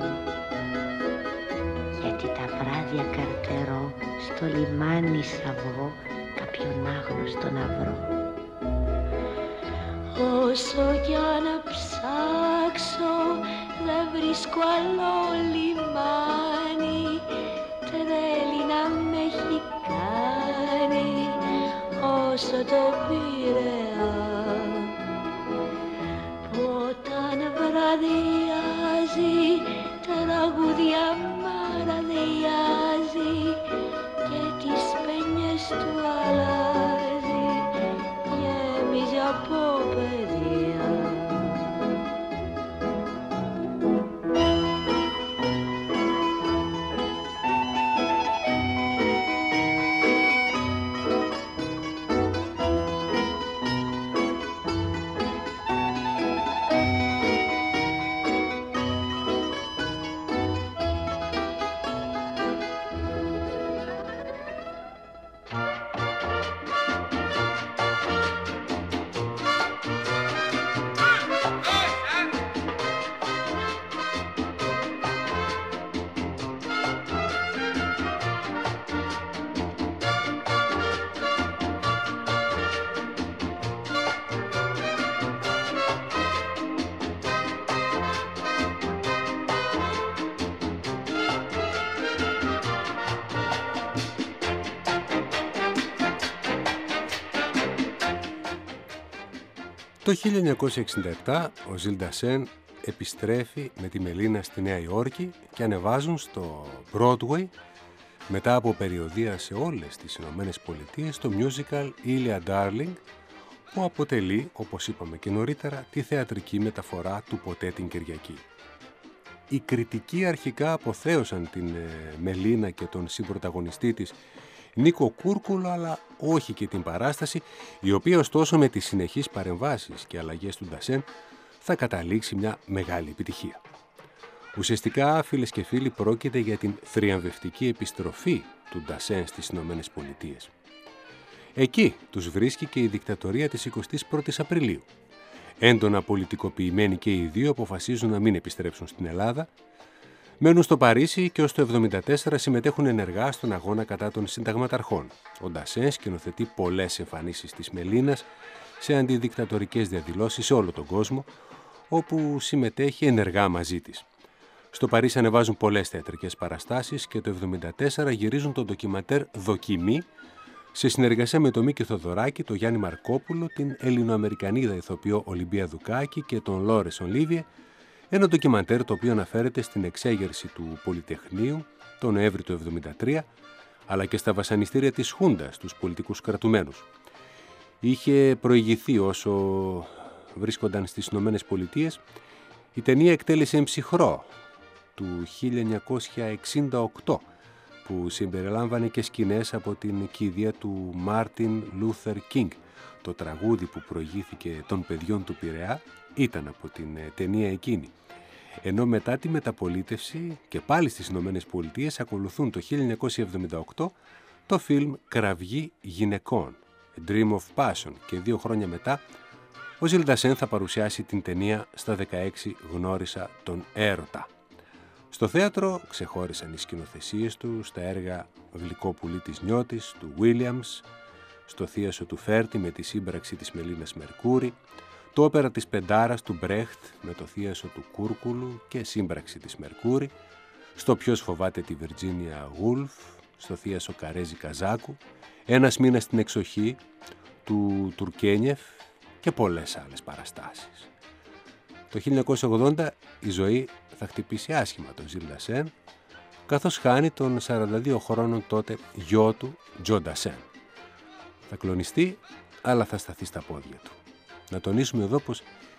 γιατί τα βράδια καρτερώ στο λιμάνι σαβώ κάποιον άγνωστο να βρω. Όσο κι αν ψάξω δεν βρίσκω άλλο λιμάνι, τέλει να με έχει κάνει όσο το Πειραιά, που όταν βραδιάζει τραγούδια μαραδιάζει και τις πένιες του αλλάζει, γέμιζε από παιδεία. Το χίλια εννιακόσια εξήντα επτά ο Ζιλ Ντασέν επιστρέφει με τη Μελίνα στη Νέα Υόρκη και ανεβάζουν στο Broadway, μετά από περιοδεία σε όλες τις Ηνωμένες Πολιτείες, το musical Ilya Darling, που αποτελεί, όπως είπαμε και νωρίτερα, τη θεατρική μεταφορά του Ποτέ την Κυριακή. Οι κριτικοί αρχικά αποθέωσαν την Μελίνα και τον συμπρωταγωνιστή της Νίκο Κούρκουλο, αλλά όχι και την παράσταση, η οποία ωστόσο με τις συνεχείς παρεμβάσεις και αλλαγές του Ντασέν θα καταλήξει μια μεγάλη επιτυχία. Ουσιαστικά, φίλες και φίλοι, πρόκειται για την θριαμβευτική επιστροφή του Ντασέν στις Ηνωμένες Πολιτείες. Εκεί τους βρίσκει και η δικτατορία της εικοστής πρώτης Απριλίου. Έντονα πολιτικοποιημένοι και οι δύο αποφασίζουν να μην επιστρέψουν στην Ελλάδα. Μένουν στο Παρίσι και ως το εβδομήντα τέσσερα συμμετέχουν ενεργά στον αγώνα κατά των συνταγματαρχών. Ο Ντασέν σκηνοθετεί πολλές εμφανίσεις της Μελίνας σε αντιδικτατορικές διαδηλώσεις σε όλο τον κόσμο, όπου συμμετέχει ενεργά μαζί της. Στο Παρίσι ανεβάζουν πολλές θεατρικές παραστάσεις και το εβδομήντα τέσσερα γυρίζουν το ντοκιμαντέρ «Δοκιμή» σε συνεργασία με τον Μίκη Θοδωράκη, τον Γιάννη Μαρκόπουλο, την Ελληνοαμερικανίδα ηθοποιό Ολυμπία Δουκάκη και τον Λόρες Ολίβιε, ένα ντοκιμαντέρ το οποίο αναφέρεται στην εξέγερση του Πολυτεχνείου τον Νοέμβρη του εβδομήντα τρία, αλλά και στα βασανιστήρια της Χούντας, τους πολιτικούς κρατουμένους. Είχε προηγηθεί όσο βρίσκονταν στις Ηνωμένες Πολιτείες η ταινία «Εκτέλεση εν ψυχρό» του χίλια εννιακόσια εξήντα οκτώ, που συμπεριλάμβανε και σκηνές από την κηδεία του Μάρτιν Λούθερ Κίνγκ. Το τραγούδι που προηγήθηκε των παιδιών του Πειραιά ήταν από την ταινία εκείνη. Ενώ μετά τη μεταπολίτευση και πάλι στις Ηνωμένες Πολιτείες ακολουθούν το χίλια εννιακόσια εβδομήντα οκτώ το φιλμ «Κραυγή γυναικών», Dream of Passion, και δύο χρόνια μετά ο Ζιλ Ντασέν θα παρουσιάσει την ταινία «Στα δεκαέξι γνώρισα τον έρωτα». Στο θέατρο ξεχώρισαν οι σκηνοθεσίες του στα έργα «Γλυκό πουλί της Νιώτης» του Williams, στο θίασο του Φέρτη με τη σύμπραξη της Μελίνας Μερκούρη, το όπερα της Πεντάρας του Μπρέχτ με το θίασο του Κούρκουλου και σύμπραξη της Μερκούρη, στο «Ποιος φοβάται τη Βιρτζίνια Γούλφ», στο θίασο Καρέζη Καζάκου, «Ένας μήνας στην εξοχή» του Τουρκένιεφ και πολλές άλλες παραστάσεις. Το χίλια εννιακόσια ογδόντα η ζωή θα χτυπήσει άσχημα τον Ζιλ Ντασέν, καθώς χάνει τον σαράντα δύο χρόνων τότε γιο του, Τζο Ντασέν. Θα κλονιστεί, αλλά θα σταθεί στα πόδια του. Να τονίσουμε εδώ πως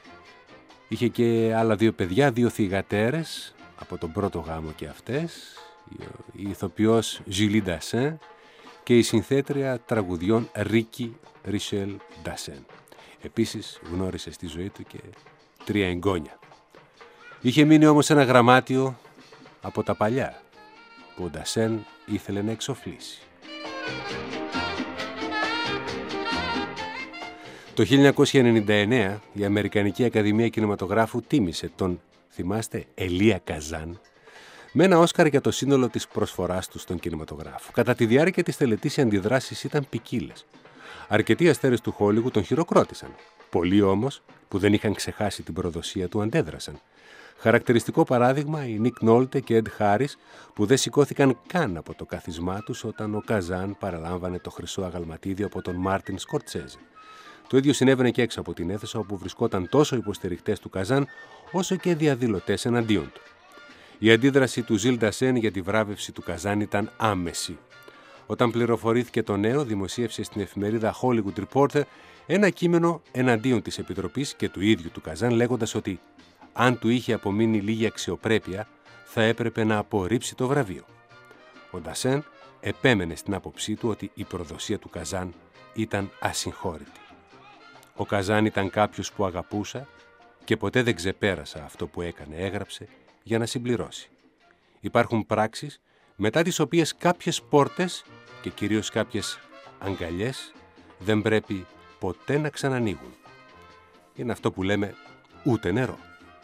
είχε και άλλα δύο παιδιά, δύο θυγατέρες, από τον πρώτο γάμο και αυτές, η ηθοποιός Ζιλί Ντασέν και η συνθέτρια τραγουδιών Ρίκη Ρισελ Ντασέν. Επίσης γνώρισε στη ζωή του και τρία εγγόνια. Είχε μείνει όμως ένα γραμμάτιο από τα παλιά που ο Ντασέν ήθελε να εξοφλήσει. Το χίλια εννιακόσια ενενήντα εννέα η Αμερικανική Ακαδημία Κινηματογράφου τίμησε τον, θυμάστε, Ελία Καζάν με ένα Όσκαρ για το σύνολο της προσφοράς του στον κινηματογράφο. Κατά τη διάρκεια της τελετής οι αντιδράσεις ήταν ποικίλες. Αρκετοί αστέρες του Χόλιγου τον χειροκρότησαν. Πολλοί όμως, που δεν είχαν ξεχάσει την προδοσία του, αντέδρασαν. Χαρακτηριστικό παράδειγμα οι Νίκ Νόλτε και Εντ Χάρις, που δεν σηκώθηκαν καν από το καθισμά τους όταν ο Καζάν παραλάμβανε το χρυσό αγαλματίδιο από τον Μάρτιν Σκορτσέζε. Το ίδιο συνέβαινε και έξω από την αίθουσα, όπου βρισκόταν τόσο υποστηρικτές του Καζάν όσο και διαδηλωτές εναντίον του. Η αντίδραση του Ζιλ Ντασέν για τη βράβευση του Καζάν ήταν άμεση. Όταν πληροφορήθηκε το νέο, δημοσίευσε στην εφημερίδα Hollywood Reporter ένα κείμενο εναντίον της Επιτροπής και του ίδιου του Καζάν, λέγοντας ότι αν του είχε απομείνει λίγη αξιοπρέπεια, θα έπρεπε να απορρίψει το βραβείο. Ο Ντασέν επέμενε στην άποψή του ότι η προδοσία του Καζάν ήταν ασυγχώρητη. Ο Καζάν ήταν κάποιος που αγαπούσα και ποτέ δεν ξεπέρασα αυτό που έκανε, έγραψε, για να συμπληρώσει. Υπάρχουν πράξεις μετά τις οποίες κάποιες πόρτες και κυρίως κάποιες αγκαλιές δεν πρέπει ποτέ να ξανανοίγουν. Είναι αυτό που λέμε ούτε νερό.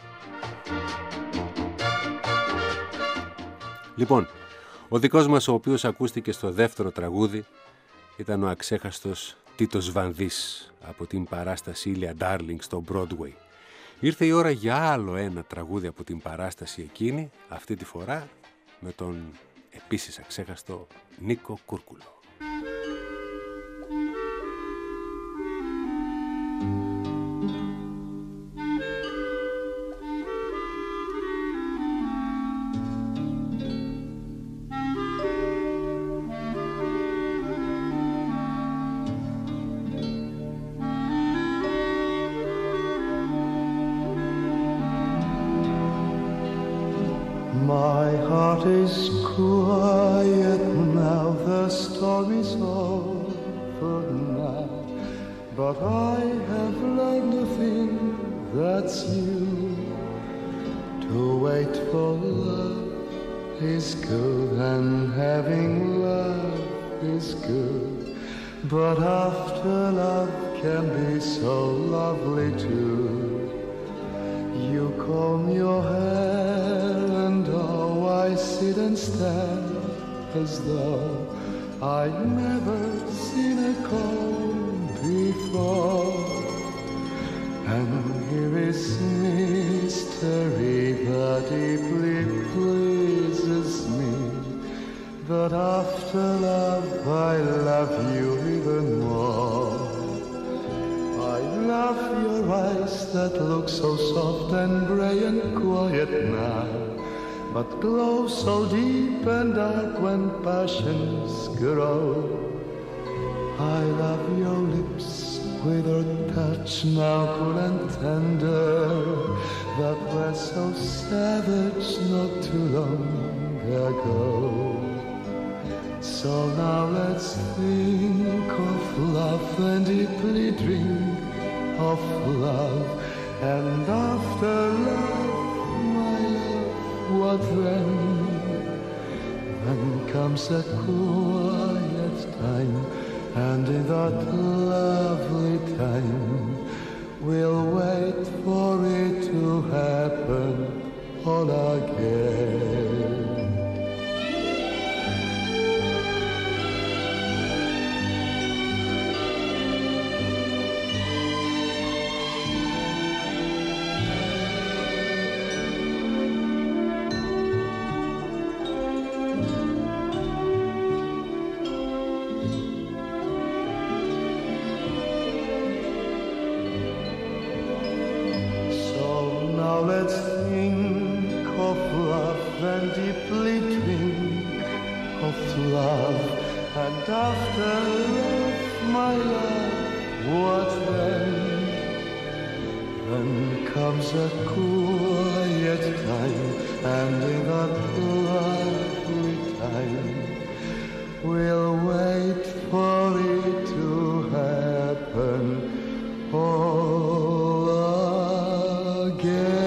Λοιπόν, ο δικός μας, ο οποίος ακούστηκε στο δεύτερο τραγούδι, ήταν ο αξέχαστος Τίτος Βανδής από την παράσταση Ήλια Ντάρλινγκ στο Broadway. Ήρθε η ώρα για άλλο ένα τραγούδι από την παράσταση εκείνη, αυτή τη φορά με τον επίσης αξέχαστο Νίκο Κούρκουλο. My heart is quiet now, the storm is over now, but I have learned a thing that's new. To wait for love is good and having love is good, but after love can be so lovely too. You comb your hair and oh, I sit and stare as though I'd never seen a comb before. And here is mystery that deeply pleases me, but after love I love you even more. I love your eyes that look so soft and gray and quiet now, but glow so deep and dark when passions grow. I love your lips with your touch now cool and tender, that were so savage not too long ago. So now let's think of love and deeply drink of love, and after love, my love, what then? Then comes a quiet time, and in that lovely time, we'll wait for it to happen all again. Let's think of love and deeply drink of love, and after love, my love, what then? Then comes a quiet time, and in that lovely time, we'll wait for it to happen all again.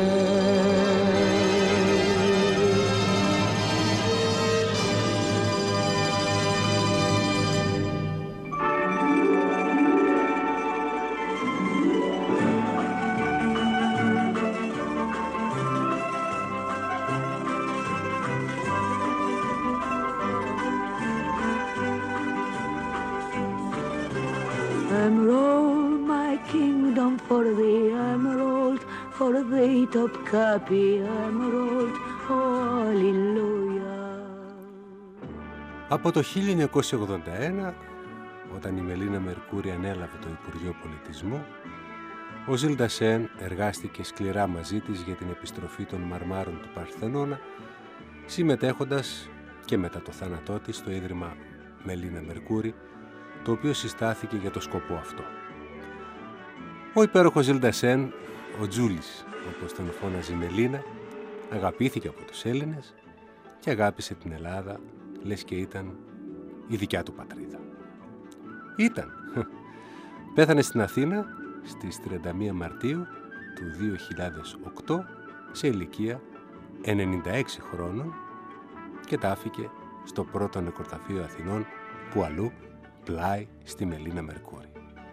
emerald, for the Topkapi emerald, oh, hallelujah. Από το χίλια εννιακόσια ογδόντα ένα, όταν η Μελίνα Μερκούρη ανέλαβε το Υπουργείο Πολιτισμού, ο Ζιλ Ντασέν εργάστηκε σκληρά μαζί της για την επιστροφή των μαρμάρων του Παρθενώνα, συμμετέχοντας και μετά το θάνατό της στο Ίδρυμα Μελίνα Μερκούρη, το οποίο συστάθηκε για το σκοπό αυτό. Ο υπέροχος Ζιλ Ντασέν, ο Τζούλης, όπως τον φώναζε η Μελίνα, αγαπήθηκε από τους Έλληνες και αγάπησε την Ελλάδα, λες και ήταν η δικιά του πατρίδα. Ήταν. Πέθανε στην Αθήνα στις τριάντα μία Μαρτίου του δύο χιλιάδες οκτώ σε ηλικία ενενήντα έξι χρόνων και τάφηκε στο πρώτο νεκροταφείο Αθηνών, που αλλού πλάι στη Μελίνα Μερκούρη.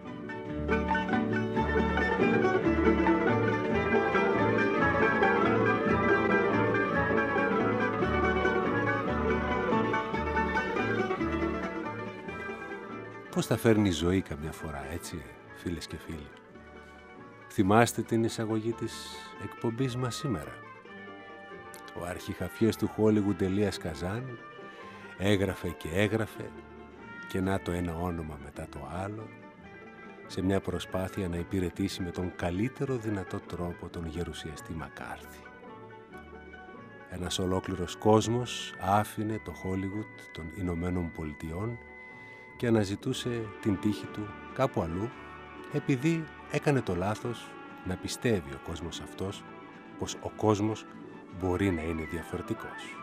Πώς θα φέρνει η ζωή καμιά φορά, έτσι, φίλες και φίλοι. Θυμάστε την εισαγωγή της εκπομπής μας σήμερα. Ο αρχιχαφιές του Hollywood Ελίας Καζάν έγραφε και έγραφε και να το ένα όνομα μετά το άλλο, σε μια προσπάθεια να υπηρετήσει με τον καλύτερο δυνατό τρόπο τον γερουσιαστή Μακάρθι. Ένας ολόκληρος κόσμος άφηνε το Hollywood των Ηνωμένων Πολιτειών και αναζητούσε την τύχη του κάπου αλλού, επειδή έκανε το λάθος να πιστεύει ο κόσμος αυτός πως ο κόσμος μπορεί να είναι διαφορετικός.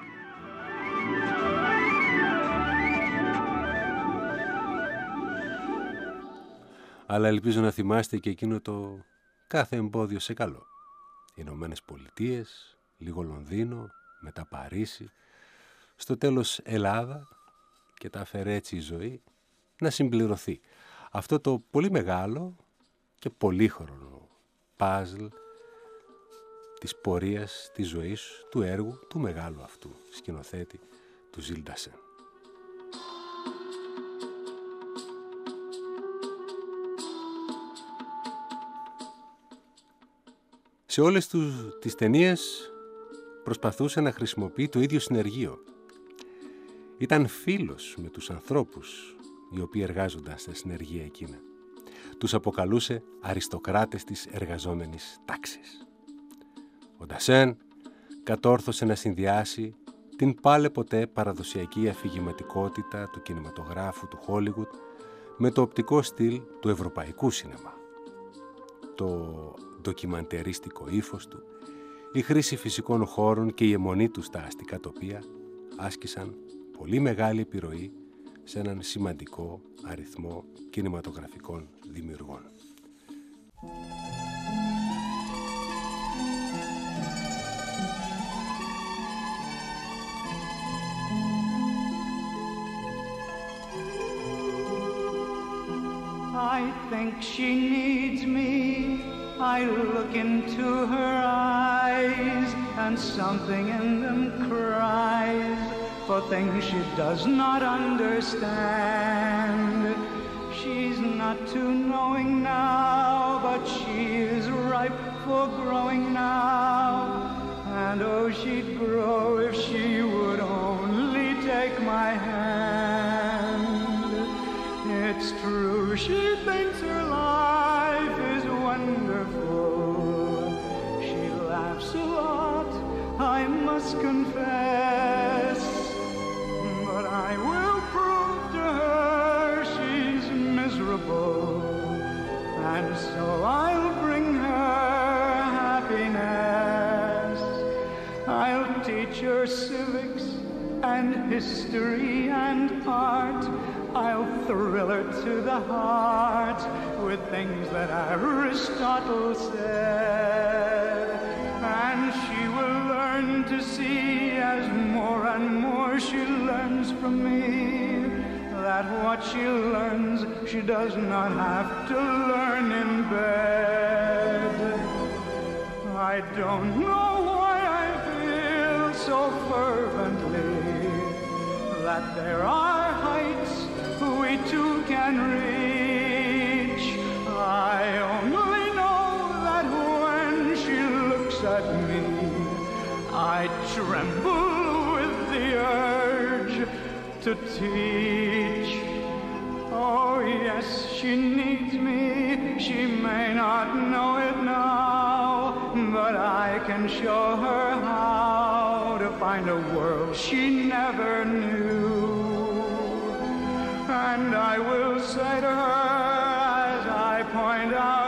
Αλλά ελπίζω να θυμάστε και εκείνο το κάθε εμπόδιο σε καλό. Οι Ηνωμένες Πολιτείες, λίγο Λονδίνο, μετά Παρίσι, στο τέλος Ελλάδα, και τα αφαιρέ έτσι η ζωή να συμπληρωθεί. Αυτό το πολύ μεγάλο και πολύχρονο παζλ της πορείας, της ζωής, του έργου, του μεγάλου αυτού σκηνοθέτη, του Ζιλ Ντασέν. Σε όλες τους τις ταινίες προσπαθούσε να χρησιμοποιεί το ίδιο συνεργείο. Ήταν φίλος με τους ανθρώπους οι οποίοι εργάζονταν στα συνεργεία εκείνα. Τους αποκαλούσε αριστοκράτες της εργαζόμενης τάξης. Ο Ντασέν κατόρθωσε να συνδυάσει την πάλε ποτέ παραδοσιακή αφηγηματικότητα του κινηματογράφου του Χόλιγουτ με το οπτικό στυλ του ευρωπαϊκού σινεμά. Το ντοκιμαντερίστικο ύφος του, η χρήση φυσικών χώρων και η αιμονή του στα αστικά τοπία άσκησαν πολύ μεγάλη επιρροή σε έναν σημαντικό αριθμό κινηματογραφικών δημιουργών. I think she needs me. I look into her eyes, and something in them cries for things she does not understand. She's not too knowing now, but she is ripe for growing now. And oh, she'd grow if she would only take my hand. It's true, she thinks her life is wonderful. She laughs a lot, I must confess, but I will prove to her she's miserable, and so I'll bring her happiness. I'll teach her civics and history and art. I'll thrill her to the heart with things that Aristotle said. And she will learn to see, as more and more she learns from me, that what she learns she does not have to learn in bed. I don't know why I feel so fervently that there are heights we two can reach. I only know that at me. I tremble with the urge to teach. Oh yes, she needs me. She may not know it now, but I can show her how to find a world she never knew. And I will say to her as I point out